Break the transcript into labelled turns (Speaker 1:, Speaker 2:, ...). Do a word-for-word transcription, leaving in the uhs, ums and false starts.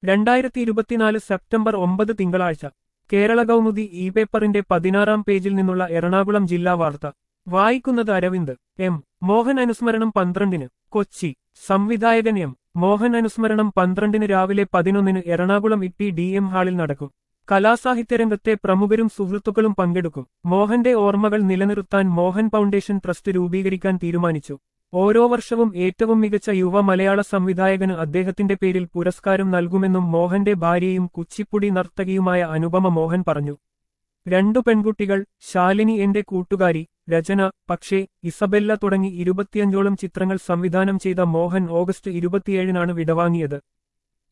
Speaker 1: രണ്ടായിരത്തി ഇരുപത്തിനാല് സെപ്റ്റംബർ ഒമ്പത് തിങ്കളാഴ്ച കേരള കൗമുദി ഇ പേപ്പറിന്റെ പതിനാറാം പേജിൽ നിന്നുള്ള എറണാകുളം ജില്ലാ വാർത്ത വായിക്കുന്നത് അരവിന്ദ്. എം മോഹൻ അനുസ്മരണം പന്ത്രണ്ടിന് കൊച്ചി. സംവിധായകൻ എം മോഹൻ അനുസ്മരണം പന്ത്രണ്ടിന് രാവിലെ പതിനൊന്നിന് എറണാകുളം ഇ ഡി എം ഹാളിൽ നടക്കും. കലാസാഹിത്യരംഗത്തെ പ്രമുഖരും സുഹൃത്തുക്കളും പങ്കെടുക്കും. മോഹന്റെ ഓർമ്മകൾ നിലനിർത്താൻ മോഹൻ ഫൗണ്ടേഷൻ ട്രസ്റ്റ് രൂപീകരിക്കാൻ തീരുമാനിച്ചു. ഓരോ വർഷവും ഏറ്റവും മികച്ച യുവ മലയാള സംവിധായകന് അദ്ദേഹത്തിന്റെ പേരിൽ പുരസ്കാരം നൽകുമെന്നും മോഹന്റെ ഭാര്യയും കുച്ചിപ്പുടി നർത്തകിയുമായ അനുപമ മോഹൻ പറഞ്ഞു. രണ്ടു പെൺകുട്ടികൾ, ശാലിനി എന്റെ കൂട്ടുകാരി, രചന, പക്ഷേ, ഇസബെല്ല തുടങ്ങി ഇരുപത്തിയഞ്ചോളം ചിത്രങ്ങൾ സംവിധാനം ചെയ്ത മോഹൻ ഓഗസ്റ്റ് ഇരുപത്തിയേഴിനാണ് വിടവാങ്ങിയത്.